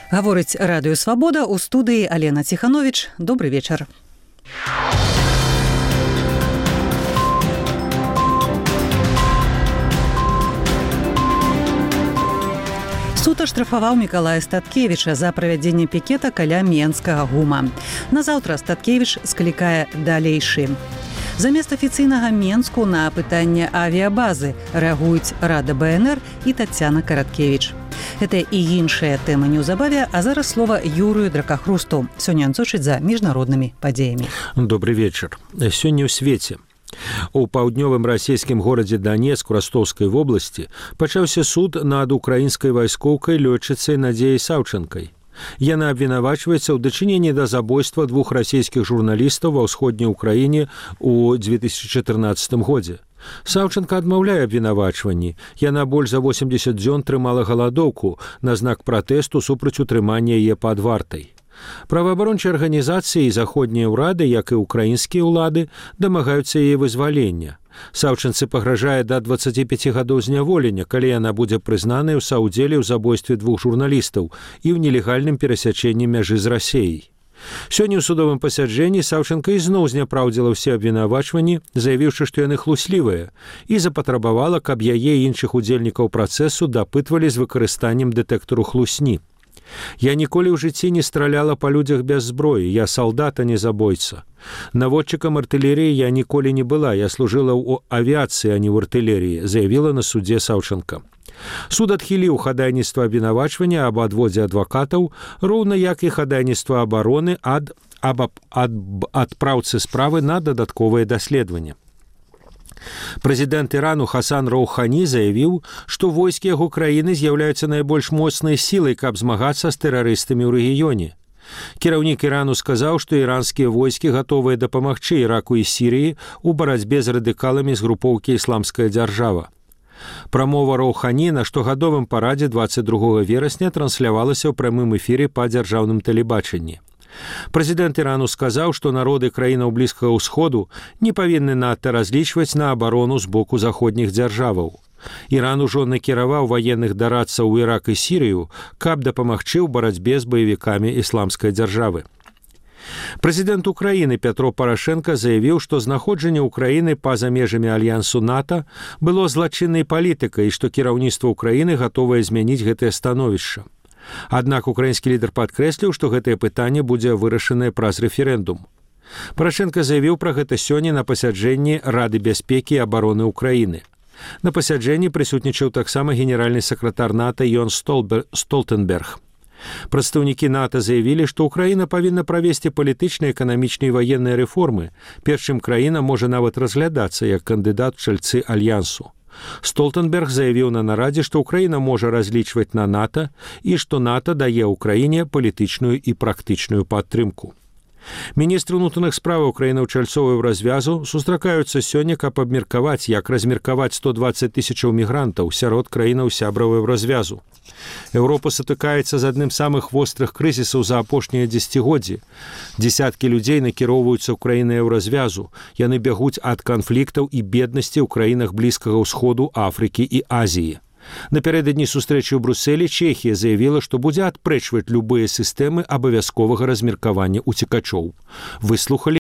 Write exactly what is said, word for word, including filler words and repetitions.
Гаворыць радыё «Свабода», у студыі Алена Ціхановіч. Добры вечар. Суд аштрафаваў Мікалая Статкевіча за правядзенне пікета каля Менскага гума. Назаўтра Статкевіч склікае далейшы. Замест афіцыйнага Менску на пытанне авіябазы рэагуюць Рада БНР і Тацяна Караткевіч. Гэта і іншыя тэмы неўзабаве, а зараз слова Юрыю Дракахрусту. Сёння ён сочыць за міжнароднымі падзеямі. Добрый вечар. Сёння ў свеце. У паўднёвым расійскім горадзе Донецк Ростовскай вобласці пачаўся суд над украінскай вайскоўкай лётчыцай Надзеяй Саўчанкай. Яна абвінавачваецца ў дачыненні да забойства двух расійскіх журналістаў ва ўсходняй Украіне ў две тысячы чатырнаццатым годзе. Саўчанка адмаўляе абвінавачванні. Яна больш за восемьдесят дзён трымала галадоўку на знак пратэсту супраць утрымання яе пад вартай. Праваабарончыя арганізацыі і заходнія ўрады, як і ўкраінскія ўлады, дамагаюцца яе вызвалення. Саўчанцы пагражае да дваццаці пяці гадоў зняволення, калі яна будзе прызнаная ў саўдзеле ў забойстве двух журналістаў і ў нелегальным перасячэнні мяжы з Расіяй. Сёння ў судовым пасяджэнні Саўчанка ізноў зняпраўдзіла ўсе абвінавачванні, заявіўшы, што яны хлуслівыя, і запатрабавала, каб яе і іншых удзельнікаў працэсу дапытвалі з выкарыстаннем дэтэктару хлусні. Я ніколі ў жыцці не страляла па людзях без зброі, я салдат, а не забойца. Наводчыкам артылерыі я ніколі не была, я служыла ў авіяцыі, а не ў артылерыі, заявіла на судзе Саўчанка. Суд адхіліў хадайніцтва абвінавачвання аб адводзе адвакатаў, роўна як і хадайніцтва абароны ад, аб ад, адпраўцы справы на дадатковае даследаванне. Прэзідэнт Ірану Хасан Роўхані заявіў, што войскі яго краіны з'яўляюцца найбольш моцнай сілай, каб змагацца з тэрарыстамі ў рэгіёне. Кіраўнік Ірану сказаў, што іранскія войскі гатовыя дапамагчы Іраку і Сірыі ў барацьбе з радыкаламі з групоўкі «Ісламская дзяржава». Прамова Роўхані на штогадовым парадзе дваццаць другога верасня транслявалася ў прамым эфіры па дзяржаўным тэлебачанні. Прэзідэнт Ірану сказаў, што народы краінаў Блізкага ўсходу не павінны надта разлічваць на абарону з боку заходніх дзяржаваў. Іран ужо накіраваў ваенных дарадцаў у Ірак і Сірыю, каб дапамагчы ў барацьбе з баевікамі ісламскай дзяржавы. Прэзідэнт Украіны Пятро Парашенка заявіў, што знаходжанне Украіны па-за межамі альянсу НАТО было злачыннай палітыкай і што кіраўніцтва Украіны гатовае змяніць гэтае становішча. Аднак украінскі лідар падкрэсліў, што гэтае пытанне будзе вырашанае праз рэферэндум. Парашенка заявіў пра гэта сёння на пасяджэнні Рады бяспекі і абароны Украіны. На пасяджэнні прысутнічаў таксама генеральны сакратар НАТО Йон Столтенберг. Прадстаўнікі НАТО заявілі, што Украіна павінна правесці палітычныя, эканамічныя і ваенныя рэформы, перш чым краіна можа нават разглядацца як кандыдат у чальцы альянсу. Столтенберг заявіў на нарадзе, што Украіна можа разлічваць на НАТО і што НАТО дае ўкраіне палітычную і практычную падтрымку. Міністры ўнутраных справаў краінаў-чальцоў развязу сустракаюцца сёння, каб абмеркаваць, як размеркаваць сто дваццаць тысячаў мігрантаў сярод краінаў сябраў развязу. Еўропа сутыкаецца з адным з самых вострых крызісаў за апошнія дзесяцігоддзі. Дзесяткі людзей накіроўваюцца ў краіны развязу. Яны бягуць ад канфліктаў і беднасці ў краінах Блізкага ўсходу, Афрыкі і Азіі. Напярэдадні сустрэчы ў Брусэлі Чэхія заявіла, што будзе адпрэчваць любыя сістэмы абавязковага размеркавання ўцекачоў. Выслухалі